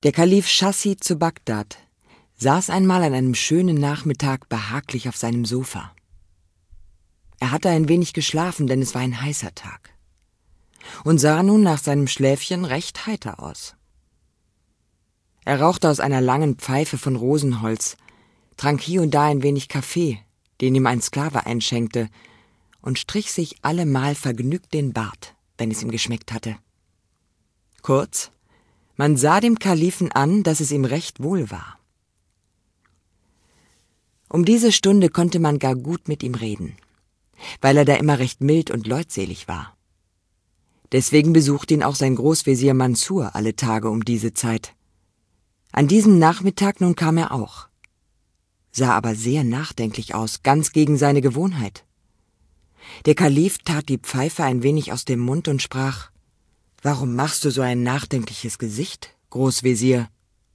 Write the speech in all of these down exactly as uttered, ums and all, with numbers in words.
Der Kalif Chassid zu Bagdad saß einmal an einem schönen Nachmittag behaglich auf seinem Sofa. Er hatte ein wenig geschlafen, denn es war ein heißer Tag, und sah nun nach seinem Schläfchen recht heiter aus. Er rauchte aus einer langen Pfeife von Rosenholz, trank hier und da ein wenig Kaffee, den ihm ein Sklave einschenkte, und strich sich allemal vergnügt den Bart, wenn es ihm geschmeckt hatte. Kurz, man sah dem Kalifen an, dass es ihm recht wohl war. Um diese Stunde konnte man gar gut mit ihm reden, weil er da immer recht mild und leutselig war. Deswegen besuchte ihn auch sein Großvezier Mansur alle Tage um diese Zeit. An diesem Nachmittag nun kam er auch, sah aber sehr nachdenklich aus, ganz gegen seine Gewohnheit. Der Kalif tat die Pfeife ein wenig aus dem Mund und sprach: »Warum machst du so ein nachdenkliches Gesicht, Großvezier?«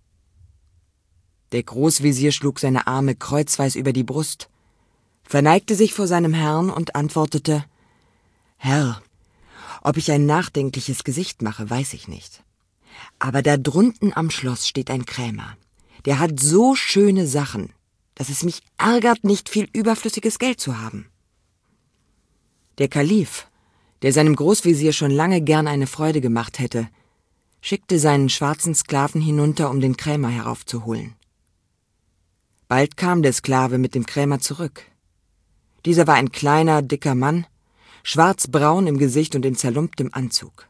Der Großvezier schlug seine Arme kreuzweis über die Brust, verneigte sich vor seinem Herrn und antwortete: »Herr, ob ich ein nachdenkliches Gesicht mache, weiß ich nicht. Aber da drunten am Schloss steht ein Krämer, der hat so schöne Sachen, dass es mich ärgert, nicht viel überflüssiges Geld zu haben.« Der Kalif, der seinem Großvezier schon lange gern eine Freude gemacht hätte, schickte seinen schwarzen Sklaven hinunter, um den Krämer heraufzuholen. Bald kam der Sklave mit dem Krämer zurück. Dieser war ein kleiner, dicker Mann, schwarzbraun im Gesicht und in zerlumptem Anzug.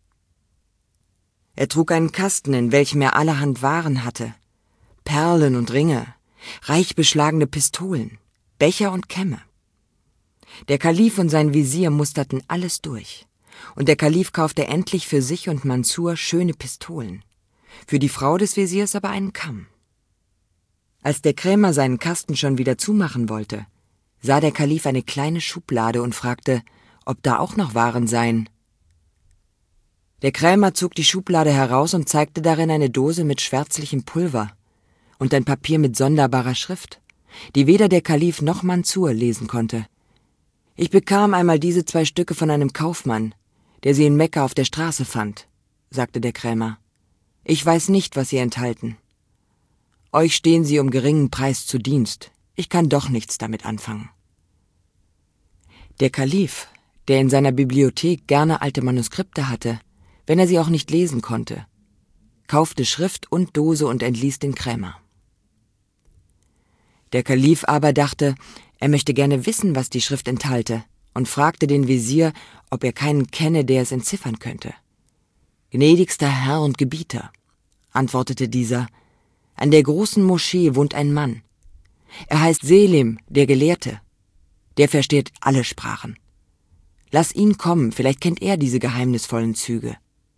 Er trug einen Kasten, in welchem er allerhand Waren hatte, Perlen und Ringe, reich beschlagene Pistolen, Becher und Kämme. Der Kalif und sein Visier musterten alles durch, und der Kalif kaufte endlich für sich und Mansur schöne Pistolen, für die Frau des Visiers aber einen Kamm. Als der Krämer seinen Kasten schon wieder zumachen wollte, sah der Kalif eine kleine Schublade und fragte, ob da auch noch Waren seien. Der Krämer zog die Schublade heraus und zeigte darin eine Dose mit schwärzlichem Pulver und ein Papier mit sonderbarer Schrift, die weder der Kalif noch Mansur lesen konnte. »Ich bekam einmal diese zwei Stücke von einem Kaufmann, der sie in Mekka auf der Straße fand«, sagte der Krämer. »Ich weiß nicht, was sie enthalten. Euch stehen sie um geringen Preis zu Dienst. Ich kann doch nichts damit anfangen.« Der Kalif, der in seiner Bibliothek gerne alte Manuskripte hatte, wenn er sie auch nicht lesen konnte, kaufte Schrift und Dose und entließ den Krämer. Der Kalif aber dachte, er möchte gerne wissen, was die Schrift enthalte, und fragte den Visier, ob er keinen kenne, der es entziffern könnte. »Gnädigster Herr und Gebieter«, antwortete dieser, »an der großen Moschee wohnt ein Mann. Er heißt Selim, der Gelehrte. Der versteht alle Sprachen. Lass ihn kommen, vielleicht kennt er diese geheimnisvollen Züge.«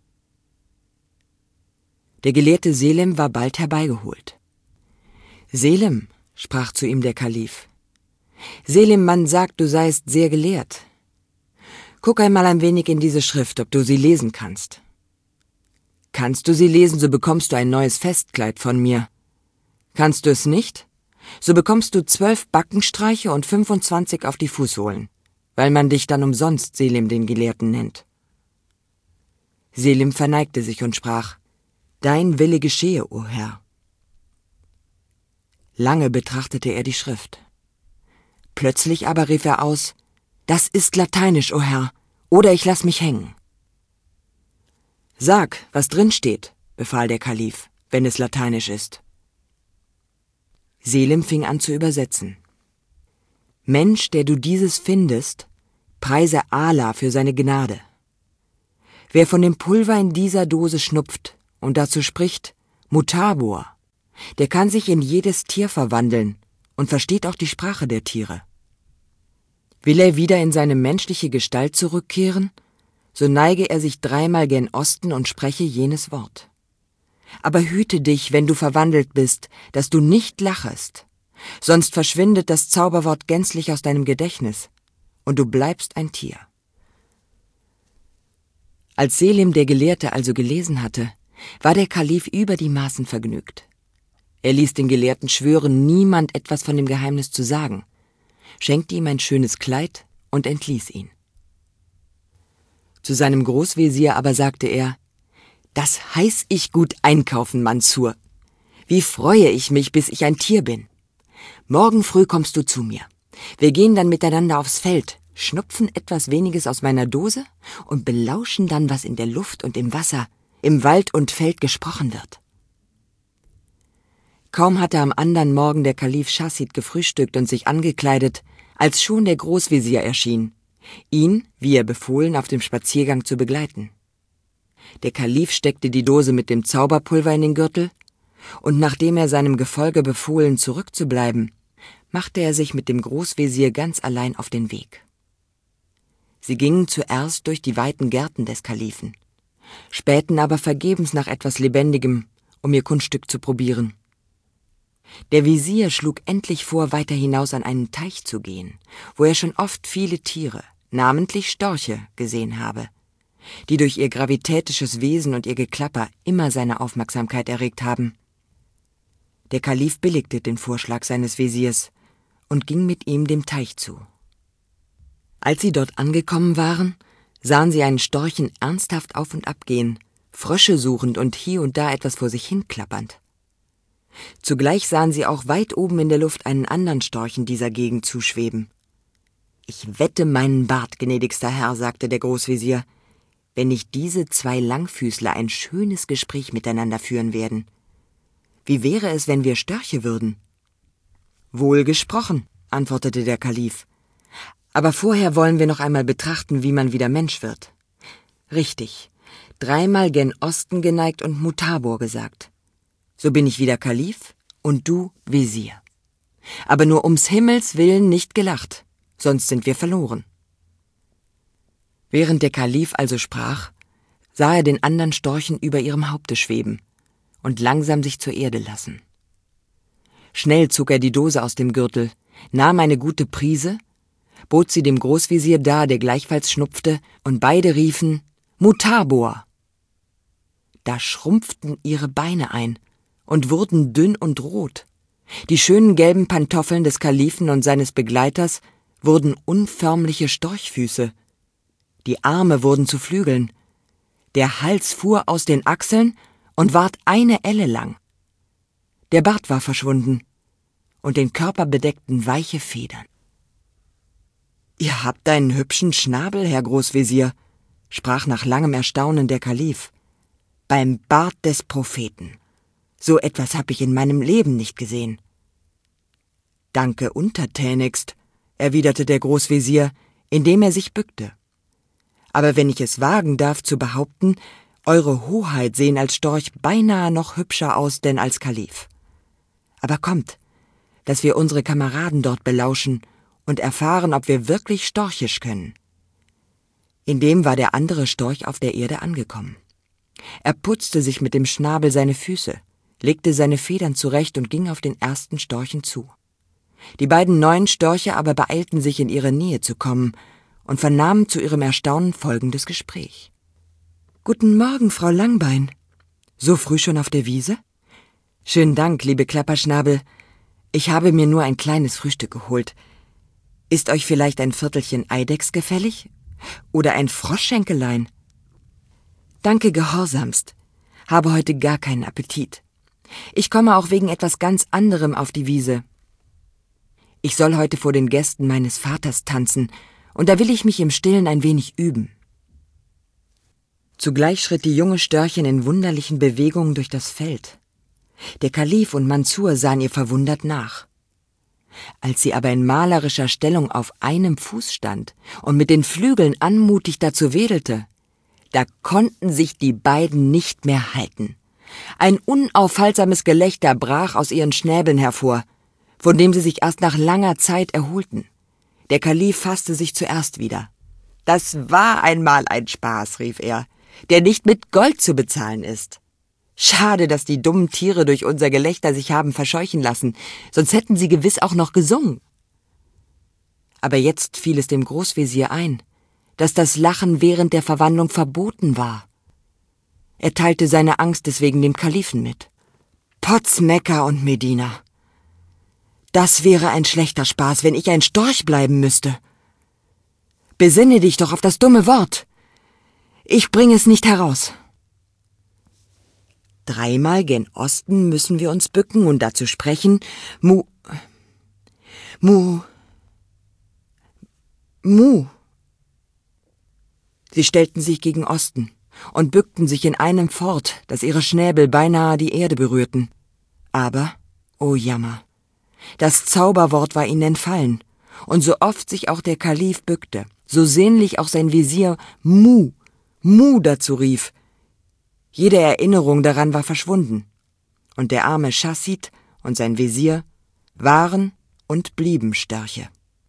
Der Gelehrte Selim war bald herbeigeholt. »Selim«, sprach zu ihm der Kalif, »Selim, man sagt, du seist sehr gelehrt. Guck einmal ein wenig in diese Schrift, ob du sie lesen kannst. Kannst du sie lesen, so bekommst du ein neues Festkleid von mir. Kannst du es nicht, so bekommst du zwölf Backenstreiche und fünfundzwanzig auf die Fußsohlen, weil man dich dann umsonst Selim den Gelehrten nennt.« Selim verneigte sich und sprach, »Dein Wille geschehe, o Herr.« Lange betrachtete er die Schrift. Plötzlich aber rief er aus, »Das ist Lateinisch, o Herr, oder ich lass mich hängen.« »Sag, was drin steht«, befahl der Kalif, »wenn es Lateinisch ist.« Selim fing an zu übersetzen. »Mensch, der du dieses findest, preise Allah für seine Gnade. Wer von dem Pulver in dieser Dose schnupft und dazu spricht, Mutabor, der kann sich in jedes Tier verwandeln und versteht auch die Sprache der Tiere. Will er wieder in seine menschliche Gestalt zurückkehren, so neige er sich dreimal gen Osten und spreche jenes Wort. Aber hüte dich, wenn du verwandelt bist, dass du nicht lachest, sonst verschwindet das Zauberwort gänzlich aus deinem Gedächtnis und du bleibst ein Tier.« Als Selim der Gelehrte also gelesen hatte, war der Kalif über die Maßen vergnügt. Er ließ den Gelehrten schwören, niemand etwas von dem Geheimnis zu sagen, schenkte ihm ein schönes Kleid und entließ ihn. Zu seinem Großvezier aber sagte er, Das heiß ich gut einkaufen, Mansur. Wie freue ich mich, bis ich ein Tier bin. Morgen früh kommst du zu mir. Wir gehen dann miteinander aufs Feld, schnupfen etwas Weniges aus meiner Dose und belauschen dann, was in der Luft und im Wasser, im Wald und Feld gesprochen wird. Kaum hatte am anderen Morgen der Kalif Chasid gefrühstückt und sich angekleidet, als schon der Großvezier erschien, ihn, wie er befohlen, auf dem Spaziergang zu begleiten. Der Kalif steckte die Dose mit dem Zauberpulver in den Gürtel, und nachdem er seinem Gefolge befohlen, zurückzubleiben, machte er sich mit dem Großvezier ganz allein auf den Weg. Sie gingen zuerst durch die weiten Gärten des Kalifen, spähten aber vergebens nach etwas Lebendigem, um ihr Kunststück zu probieren. Der Visier schlug endlich vor, weiter hinaus an einen Teich zu gehen, wo er schon oft viele Tiere, namentlich Störche, gesehen habe, die durch ihr gravitätisches Wesen und ihr Geklapper immer seine Aufmerksamkeit erregt haben. Der Kalif billigte den Vorschlag seines Visiers und ging mit ihm dem Teich zu. Als sie dort angekommen waren, sahen sie einen Storchen ernsthaft auf und ab gehen, Frösche suchend und hier und da etwas vor sich hin klappernd. Zugleich sahen sie auch weit oben in der Luft einen anderen Storchen dieser Gegend zuschweben. »Ich wette meinen Bart, gnädigster Herr«, sagte der Großvezier, »wenn nicht diese zwei Langfüßler ein schönes Gespräch miteinander führen werden. Wie wäre es, wenn wir Störche würden?« »Wohl gesprochen«, antwortete der Kalif. »Aber vorher wollen wir noch einmal betrachten, wie man wieder Mensch wird.« »Richtig, dreimal gen Osten geneigt und Mutabor gesagt. So bin ich wieder Kalif und du Visier. Aber nur ums Himmels willen nicht gelacht, sonst sind wir verloren.« Während der Kalif also sprach, sah er den anderen Storchen über ihrem Haupte schweben und langsam sich zur Erde lassen. Schnell zog er die Dose aus dem Gürtel, nahm eine gute Prise, bot sie dem Großvezier dar, der gleichfalls schnupfte, und beide riefen »Mutabor«. Da schrumpften ihre Beine ein und wurden dünn und rot. Die schönen gelben Pantoffeln des Kalifen und seines Begleiters wurden unförmliche Storchfüße. Die Arme wurden zu Flügeln. Der Hals fuhr aus den Achseln und ward eine Elle lang. Der Bart war verschwunden und den Körper bedeckten weiche Federn. »Ihr habt einen hübschen Schnabel, Herr Großvezier«, sprach nach langem Erstaunen der Kalif. »Beim Bart des Propheten. So etwas hab ich in meinem Leben nicht gesehen.« »Danke untertänigst«, erwiderte der Großvezier, indem er sich bückte. »Aber wenn ich es wagen darf zu behaupten, Eure Hoheit sehen als Storch beinahe noch hübscher aus denn als Kalif. Aber kommt, dass wir unsere Kameraden dort belauschen und erfahren, ob wir wirklich storchisch können.« Indem war der andere Storch auf der Erde angekommen. Er putzte sich mit dem Schnabel seine Füße, legte seine Federn zurecht und ging auf den ersten Storchen zu. Die beiden neuen Störche aber beeilten sich, in ihre Nähe zu kommen und vernahmen zu ihrem Erstaunen folgendes Gespräch. »Guten Morgen, Frau Langbein. So früh schon auf der Wiese? Schönen Dank, liebe Klapperschnabel. Ich habe mir nur ein kleines Frühstück geholt. Ist euch vielleicht ein Viertelchen Eidechs gefällig? Oder ein Froschschenkelein?« »Danke gehorsamst. Habe heute gar keinen Appetit. Ich komme auch wegen etwas ganz anderem auf die Wiese. Ich soll heute vor den Gästen meines Vaters tanzen, und da will ich mich im Stillen ein wenig üben.« Zugleich schritt die junge Störchin in wunderlichen Bewegungen durch das Feld. Der Kalif und Mansur sahen ihr verwundert nach. Als sie aber in malerischer Stellung auf einem Fuß stand und mit den Flügeln anmutig dazu wedelte, da konnten sich die beiden nicht mehr halten. Ein unaufhaltsames Gelächter brach aus ihren Schnäbeln hervor, von dem sie sich erst nach langer Zeit erholten. Der Kalif fasste sich zuerst wieder. »Das war einmal ein Spaß«, rief er, »der nicht mit Gold zu bezahlen ist. Schade, dass die dummen Tiere durch unser Gelächter sich haben verscheuchen lassen, sonst hätten sie gewiss auch noch gesungen.« Aber jetzt fiel es dem Großvezier ein, dass das Lachen während der Verwandlung verboten war. Er teilte seine Angst deswegen dem Kalifen mit. »Potz, Mekka und Medina! Das wäre ein schlechter Spaß, wenn ich ein Storch bleiben müsste. Besinne dich doch auf das dumme Wort. Ich bringe es nicht heraus.« Dreimal gen Osten müssen wir uns bücken und dazu sprechen, Mu... Mu... Mu... Sie stellten sich gegen Osten und bückten sich in einem fort, dass ihre Schnäbel beinahe die Erde berührten. Aber, oh Jammer, das Zauberwort war ihnen entfallen, und so oft sich auch der Kalif bückte, so sehnlich auch sein Visier Mu, Mu dazu rief, jede Erinnerung daran war verschwunden, und der arme Chasid und sein Visier waren und blieben Störche.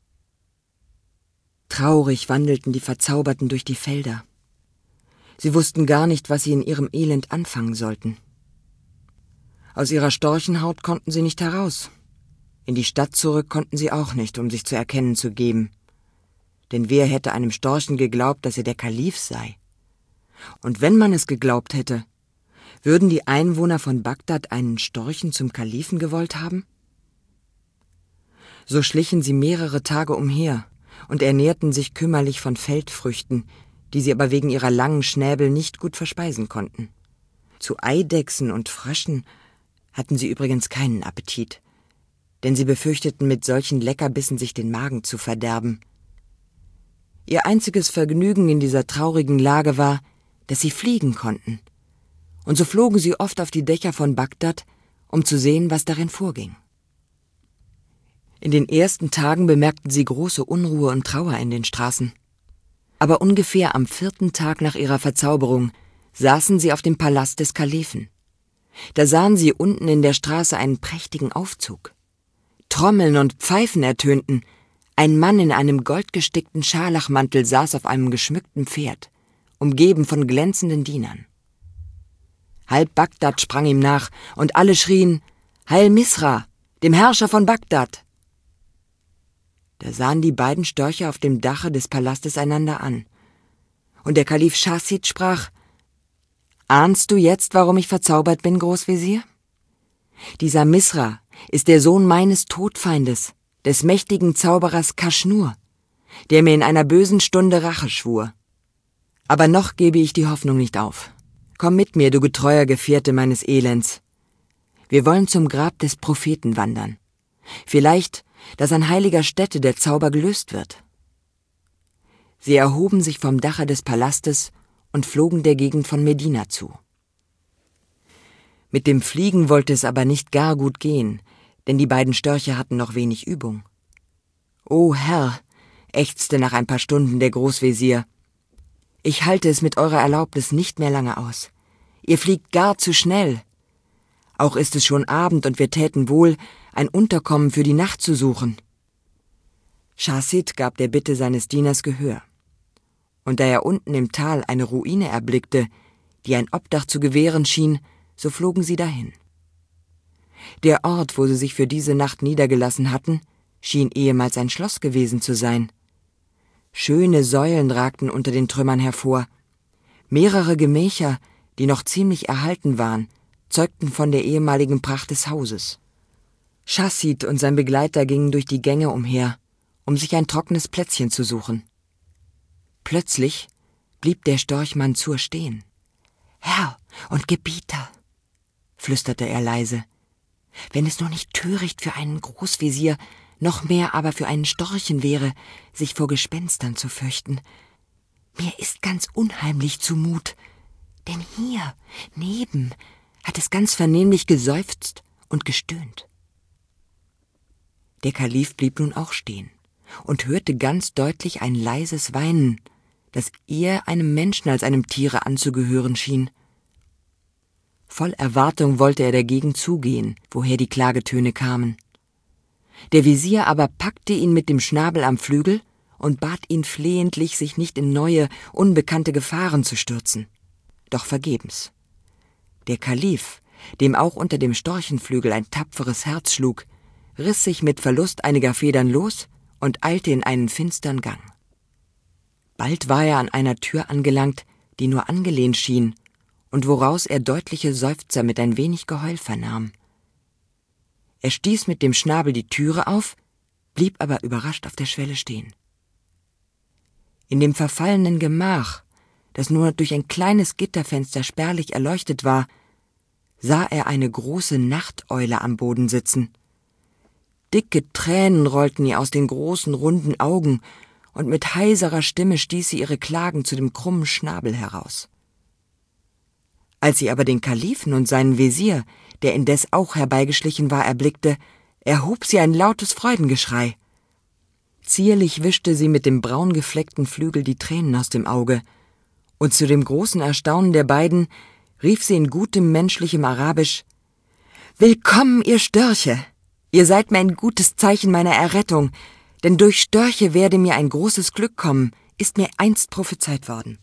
Traurig wandelten die Verzauberten durch die Felder. Sie wussten gar nicht, was sie in ihrem Elend anfangen sollten. Aus ihrer Storchenhaut konnten sie nicht heraus. In die Stadt zurück konnten sie auch nicht, um sich zu erkennen zu geben. Denn wer hätte einem Storchen geglaubt, dass er der Kalif sei? Und wenn man es geglaubt hätte, würden die Einwohner von Bagdad einen Storchen zum Kalifen gewollt haben? So schlichen sie mehrere Tage umher und ernährten sich kümmerlich von Feldfrüchten, die sie aber wegen ihrer langen Schnäbel nicht gut verspeisen konnten. Zu Eidechsen und Fröschen hatten sie übrigens keinen Appetit, denn sie befürchteten, mit solchen Leckerbissen sich den Magen zu verderben. Ihr einziges Vergnügen in dieser traurigen Lage war, dass sie fliegen konnten. Und so flogen sie oft auf die Dächer von Bagdad, um zu sehen, was darin vorging. In den ersten Tagen bemerkten sie große Unruhe und Trauer in den Straßen. Aber ungefähr am vierten Tag nach ihrer Verzauberung saßen sie auf dem Palast des Kalifen. Da sahen sie unten in der Straße einen prächtigen Aufzug. Trommeln und Pfeifen ertönten. Ein Mann in einem goldgestickten Scharlachmantel saß auf einem geschmückten Pferd, umgeben von glänzenden Dienern. Halb Bagdad sprang ihm nach, und alle schrien, »Heil Misra, dem Herrscher von Bagdad!« Da sahen die beiden Störche auf dem Dache des Palastes einander an. Und der Kalif Chasid sprach, »Ahnst du jetzt, warum ich verzaubert bin, Großvezier? Dieser Misra ist der Sohn meines Todfeindes, des mächtigen Zauberers Kaschnur, der mir in einer bösen Stunde Rache schwur. Aber noch gebe ich die Hoffnung nicht auf. Komm mit mir, du getreuer Gefährte meines Elends. Wir wollen zum Grab des Propheten wandern. Vielleicht, dass an heiliger Stätte der Zauber gelöst wird.« Sie erhoben sich vom Dache des Palastes und flogen der Gegend von Medina zu. Mit dem Fliegen wollte es aber nicht gar gut gehen, denn die beiden Störche hatten noch wenig Übung. »O Herr«, ächzte nach ein paar Stunden der Großvezier, »ich halte es mit eurer Erlaubnis nicht mehr lange aus. Ihr fliegt gar zu schnell. Auch ist es schon Abend und wir täten wohl, ein Unterkommen für die Nacht zu suchen.« Chasid gab der Bitte seines Dieners Gehör. Und da er unten im Tal eine Ruine erblickte, die ein Obdach zu gewähren schien, so flogen sie dahin. Der Ort, wo sie sich für diese Nacht niedergelassen hatten, schien ehemals ein Schloss gewesen zu sein. Schöne Säulen ragten unter den Trümmern hervor. Mehrere Gemächer, die noch ziemlich erhalten waren, zeugten von der ehemaligen Pracht des Hauses. Chasid und sein Begleiter gingen durch die Gänge umher, um sich ein trockenes Plätzchen zu suchen. Plötzlich blieb der Storchmann zur stehen. »Herr und Gebieter«, flüsterte er leise, »wenn es nur nicht töricht für einen Großvezier, noch mehr aber für einen Storchen wäre, sich vor Gespenstern zu fürchten. Mir ist ganz unheimlich zumut, denn hier, neben, hat es ganz vernehmlich geseufzt und gestöhnt.« Der Kalif blieb nun auch stehen und hörte ganz deutlich ein leises Weinen, das eher einem Menschen als einem Tiere anzugehören schien. Voll Erwartung wollte er dagegen zugehen, woher die Klagetöne kamen. Der Visier aber packte ihn mit dem Schnabel am Flügel und bat ihn flehentlich, sich nicht in neue, unbekannte Gefahren zu stürzen. Doch vergebens. Der Kalif, dem auch unter dem Storchenflügel ein tapferes Herz schlug, riss sich mit Verlust einiger Federn los und eilte in einen finstern Gang. Bald war er an einer Tür angelangt, die nur angelehnt schien und woraus er deutliche Seufzer mit ein wenig Geheul vernahm. Er stieß mit dem Schnabel die Türe auf, blieb aber überrascht auf der Schwelle stehen. In dem verfallenen Gemach, das nur durch ein kleines Gitterfenster spärlich erleuchtet war, sah er eine große Nachteule am Boden sitzen. Dicke Tränen rollten ihr aus den großen, runden Augen, und mit heiserer Stimme stieß sie ihre Klagen zu dem krummen Schnabel heraus. Als sie aber den Kalifen und seinen Wesir, der indes auch herbeigeschlichen war, erblickte, erhob sie ein lautes Freudengeschrei. Zierlich wischte sie mit dem braungefleckten Flügel die Tränen aus dem Auge, und zu dem großen Erstaunen der beiden rief sie in gutem menschlichem Arabisch: »Willkommen, ihr Störche! Ihr seid mir ein gutes Zeichen meiner Errettung, denn durch Störche werde mir ein großes Glück kommen, ist mir einst prophezeit worden.«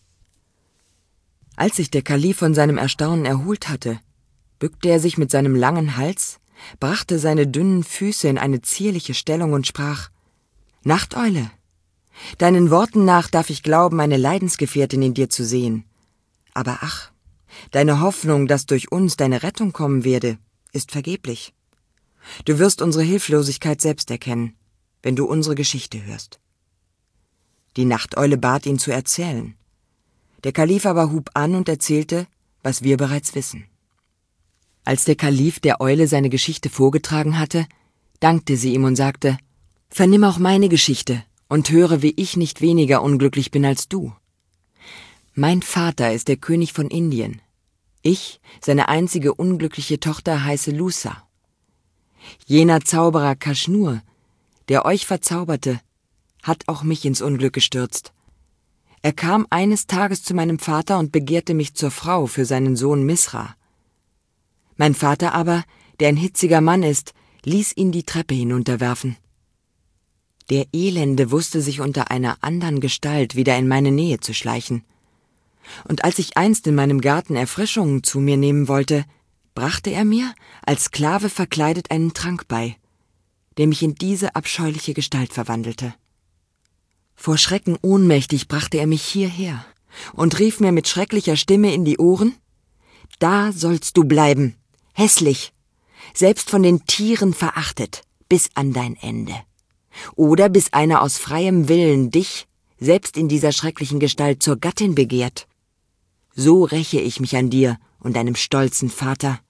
Als sich der Kalif von seinem Erstaunen erholt hatte, bückte er sich mit seinem langen Hals, brachte seine dünnen Füße in eine zierliche Stellung und sprach: »Nachteule, deinen Worten nach darf ich glauben, eine Leidensgefährtin in dir zu sehen. Aber ach, deine Hoffnung, dass durch uns deine Rettung kommen werde, ist vergeblich. Du wirst unsere Hilflosigkeit selbst erkennen, wenn du unsere Geschichte hörst.« Die Nachteule bat ihn zu erzählen. Der Kalif aber hub an und erzählte, was wir bereits wissen. Als der Kalif der Eule seine Geschichte vorgetragen hatte, dankte sie ihm und sagte: »Vernimm auch meine Geschichte und höre, wie ich nicht weniger unglücklich bin als du. Mein Vater ist der König von Indien. Ich, seine einzige unglückliche Tochter, heiße Lusa. Jener Zauberer Kaschnur, der euch verzauberte, hat auch mich ins Unglück gestürzt. Er kam eines Tages zu meinem Vater und begehrte mich zur Frau für seinen Sohn Misra. Mein Vater aber, der ein hitziger Mann ist, ließ ihn die Treppe hinunterwerfen. Der Elende wusste sich unter einer andern Gestalt wieder in meine Nähe zu schleichen. Und als ich einst in meinem Garten Erfrischungen zu mir nehmen wollte, brachte er mir, als Sklave verkleidet, einen Trank bei, der mich in diese abscheuliche Gestalt verwandelte. Vor Schrecken ohnmächtig brachte er mich hierher und rief mir mit schrecklicher Stimme in die Ohren: »Da sollst du bleiben, hässlich, selbst von den Tieren verachtet, bis an dein Ende. Oder bis einer aus freiem Willen dich, selbst in dieser schrecklichen Gestalt, zur Gattin begehrt. So räche ich mich an dir und deinem stolzen Vater.«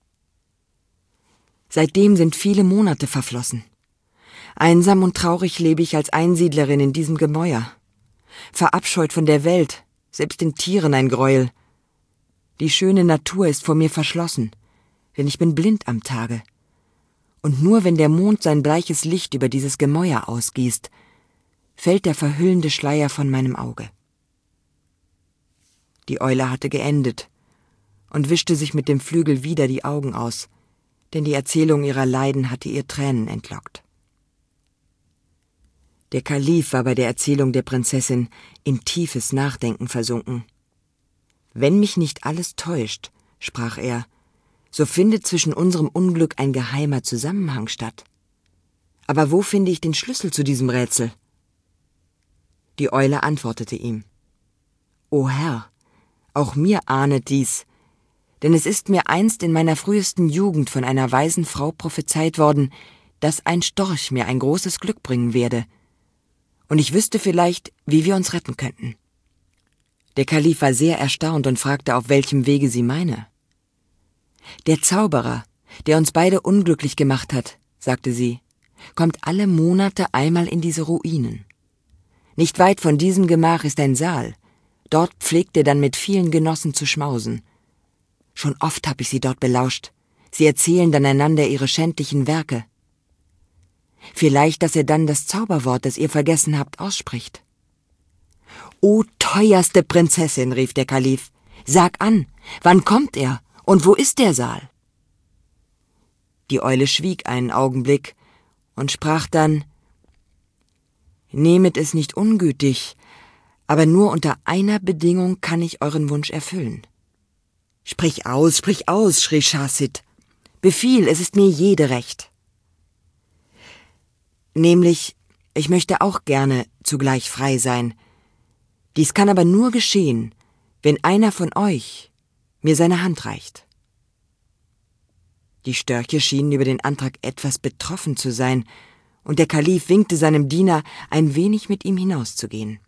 Seitdem sind viele Monate verflossen. Einsam und traurig lebe ich als Einsiedlerin in diesem Gemäuer. Verabscheut von der Welt, selbst den Tieren ein Greuel. Die schöne Natur ist vor mir verschlossen, denn ich bin blind am Tage. Und nur wenn der Mond sein bleiches Licht über dieses Gemäuer ausgießt, fällt der verhüllende Schleier von meinem Auge. Die Eule hatte geendet und wischte sich mit dem Flügel wieder die Augen aus, denn die Erzählung ihrer Leiden hatte ihr Tränen entlockt. Der Kalif war bei der Erzählung der Prinzessin in tiefes Nachdenken versunken. »Wenn mich nicht alles täuscht«, sprach er, »so findet zwischen unserem Unglück ein geheimer Zusammenhang statt. Aber wo finde ich den Schlüssel zu diesem Rätsel?« Die Eule antwortete ihm: »O Herr, auch mir ahnet dies, denn es ist mir einst in meiner frühesten Jugend von einer weisen Frau prophezeit worden, dass ein Storch mir ein großes Glück bringen werde, und ich wüsste vielleicht, wie wir uns retten könnten.« Der Kalif war sehr erstaunt und fragte, auf welchem Wege sie meine. »Der Zauberer, der uns beide unglücklich gemacht hat«, sagte sie, »kommt alle Monate einmal in diese Ruinen. Nicht weit von diesem Gemach ist ein Saal. Dort pflegt er dann mit vielen Genossen zu schmausen. Schon oft habe ich sie dort belauscht. Sie erzählen dann einander ihre schändlichen Werke. Vielleicht, dass er dann das Zauberwort, das ihr vergessen habt, ausspricht.« »O teuerste Prinzessin«, rief der Kalif, »sag an, wann kommt er und wo ist der Saal?« Die Eule schwieg einen Augenblick und sprach dann: »Nehmet es nicht ungütig, aber nur unter einer Bedingung kann ich euren Wunsch erfüllen.« »Sprich aus, sprich aus«, schrie Schahsid. »Befiehl, es ist mir jede recht.« »Nämlich, ich möchte auch gerne zugleich frei sein. Dies kann aber nur geschehen, wenn einer von euch mir seine Hand reicht.« Die Störche schienen über den Antrag etwas betroffen zu sein, und der Kalif winkte seinem Diener, ein wenig mit ihm hinauszugehen.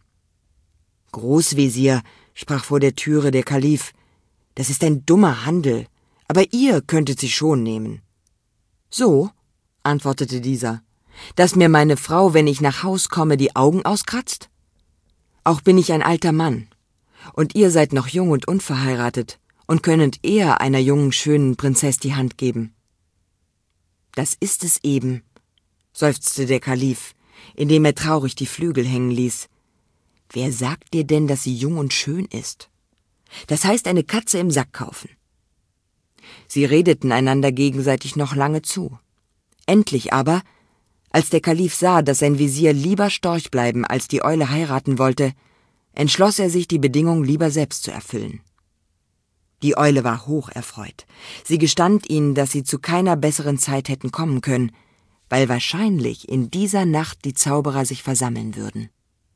»Großwesir«, sprach vor der Türe der Kalif, »das ist ein dummer Handel, aber ihr könntet sie schon nehmen.« »So«, antwortete dieser, »dass mir meine Frau, wenn ich nach Haus komme, die Augen auskratzt? Auch bin ich ein alter Mann, und ihr seid noch jung und unverheiratet und könnet eher einer jungen, schönen Prinzess die Hand geben.« »Das ist es eben«, seufzte der Kalif, indem er traurig die Flügel hängen ließ. »Wer sagt dir denn, dass sie jung und schön ist? Das heißt, eine Katze im Sack kaufen.« Sie redeten einander gegenseitig noch lange zu. Endlich aber, als der Kalif sah, dass sein Visier lieber Storch bleiben als die Eule heiraten wollte, entschloss er sich, die Bedingung lieber selbst zu erfüllen. Die Eule war hocherfreut. Sie gestand ihnen, dass sie zu keiner besseren Zeit hätten kommen können, weil wahrscheinlich in dieser Nacht die Zauberer sich versammeln würden.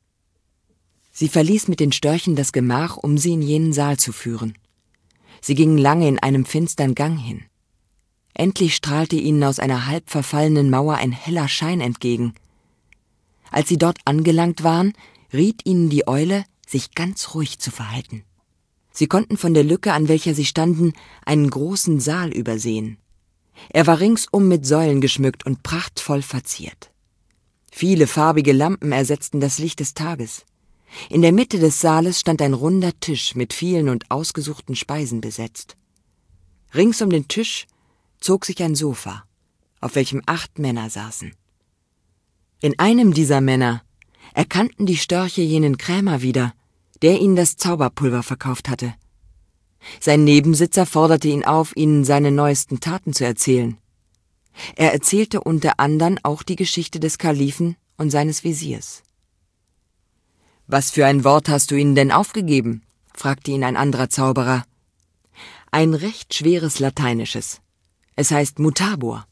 Sie verließ mit den Störchen das Gemach, um sie in jenen Saal zu führen. Sie gingen lange in einem finstern Gang hin. Endlich strahlte ihnen aus einer halb verfallenen Mauer ein heller Schein entgegen. Als sie dort angelangt waren, riet ihnen die Eule, sich ganz ruhig zu verhalten. Sie konnten von der Lücke, an welcher sie standen, einen großen Saal übersehen. Er war ringsum mit Säulen geschmückt und prachtvoll verziert. Viele farbige Lampen ersetzten das Licht des Tages. In der Mitte des Saales stand ein runder Tisch mit vielen und ausgesuchten Speisen besetzt. Rings um den Tisch zog sich ein Sofa, auf welchem acht Männer saßen. In einem dieser Männer erkannten die Störche jenen Krämer wieder, der ihnen das Zauberpulver verkauft hatte. Sein Nebensitzer forderte ihn auf, ihnen seine neuesten Taten zu erzählen. Er erzählte unter anderem auch die Geschichte des Kalifen und seines Visiers. »Was für ein Wort hast du ihnen denn aufgegeben?« fragte ihn ein anderer Zauberer. »Ein recht schweres Lateinisches. Es heißt Mutabor.«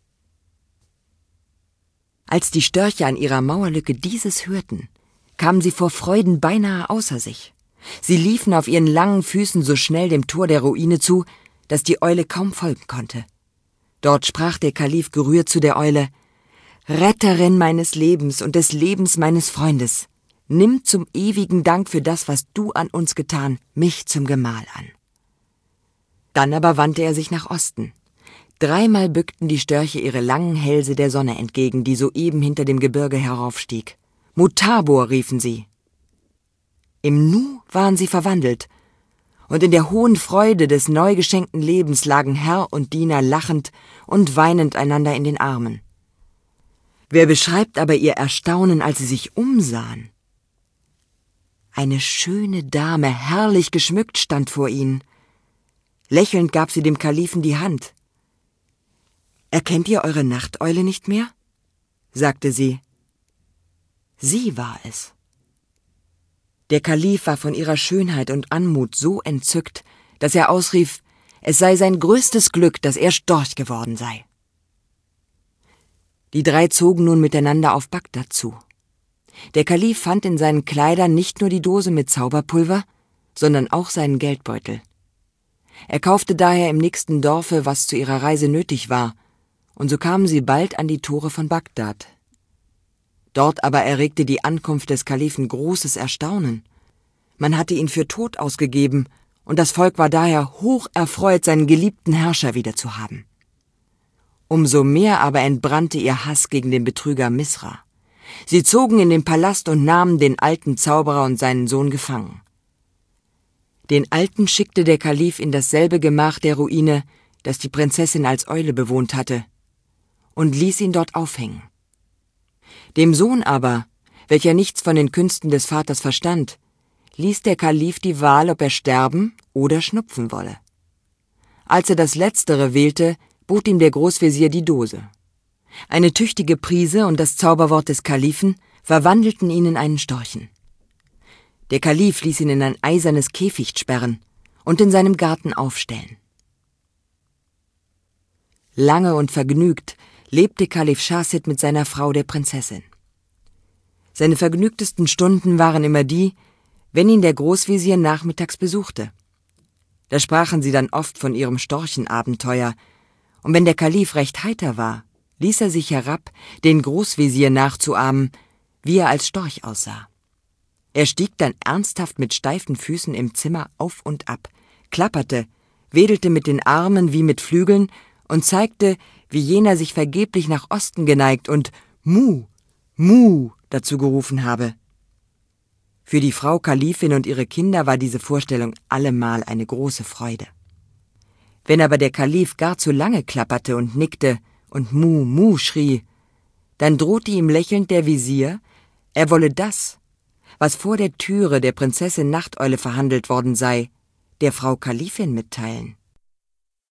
Als die Störche an ihrer Mauerlücke dieses hörten, kamen sie vor Freuden beinahe außer sich. Sie liefen auf ihren langen Füßen so schnell dem Tor der Ruine zu, dass die Eule kaum folgen konnte. Dort sprach der Kalif gerührt zu der Eule: »Retterin meines Lebens und des Lebens meines Freundes, nimm zum ewigen Dank für das, was du an uns getan, mich zum Gemahl an.« Dann aber wandte er sich nach Osten. Dreimal bückten die Störche ihre langen Hälse der Sonne entgegen, die soeben hinter dem Gebirge heraufstieg. »Mutabor«, riefen sie. Im Nu waren sie verwandelt, und in der hohen Freude des neu geschenkten Lebens lagen Herr und Diener lachend und weinend einander in den Armen. Wer beschreibt aber ihr Erstaunen, als sie sich umsahen? Eine schöne Dame, herrlich geschmückt, stand vor ihnen. Lächelnd gab sie dem Kalifen die Hand. »Erkennt ihr eure Nachteule nicht mehr?« sagte sie. Sie war es. Der Kalif war von ihrer Schönheit und Anmut so entzückt, dass er ausrief, es sei sein größtes Glück, dass er Storch geworden sei. Die drei zogen nun miteinander auf Bagdad zu. Der Kalif fand in seinen Kleidern nicht nur die Dose mit Zauberpulver, sondern auch seinen Geldbeutel. Er kaufte daher im nächsten Dorfe, was zu ihrer Reise nötig war, und so kamen sie bald an die Tore von Bagdad. Dort aber erregte die Ankunft des Kalifen großes Erstaunen. Man hatte ihn für tot ausgegeben, und das Volk war daher hoch erfreut, seinen geliebten Herrscher wieder zu haben. Umso mehr aber entbrannte ihr Hass gegen den Betrüger Misra. Sie zogen in den Palast und nahmen den alten Zauberer und seinen Sohn gefangen. Den Alten schickte der Kalif in dasselbe Gemach der Ruine, das die Prinzessin als Eule bewohnt hatte, und ließ ihn dort aufhängen. Dem Sohn aber, welcher nichts von den Künsten des Vaters verstand, ließ der Kalif die Wahl, ob er sterben oder schnupfen wolle. Als er das Letztere wählte, bot ihm der Großvezier die Dose. Eine tüchtige Prise und das Zauberwort des Kalifen verwandelten ihn in einen Storchen. Der Kalif ließ ihn in ein eisernes Käficht sperren und in seinem Garten aufstellen. Lange und vergnügt lebte Kalif Schahsid mit seiner Frau, der Prinzessin. Seine vergnügtesten Stunden waren immer die, wenn ihn der Großvezier nachmittags besuchte. Da sprachen sie dann oft von ihrem Storchenabenteuer, und wenn der Kalif recht heiter war, ließ er sich herab, den Großvezier nachzuahmen, wie er als Storch aussah. Er stieg dann ernsthaft mit steifen Füßen im Zimmer auf und ab, klapperte, wedelte mit den Armen wie mit Flügeln und zeigte, wie jener sich vergeblich nach Osten geneigt und »Mu, Mu« dazu gerufen habe. Für die Frau Kalifin und ihre Kinder war diese Vorstellung allemal eine große Freude. Wenn aber der Kalif gar zu lange klapperte und nickte und »Mu, Mu« schrie, dann drohte ihm lächelnd der Visier, er wolle das, was vor der Türe der Prinzessin Nachteule verhandelt worden sei, der Frau Kalifin mitteilen.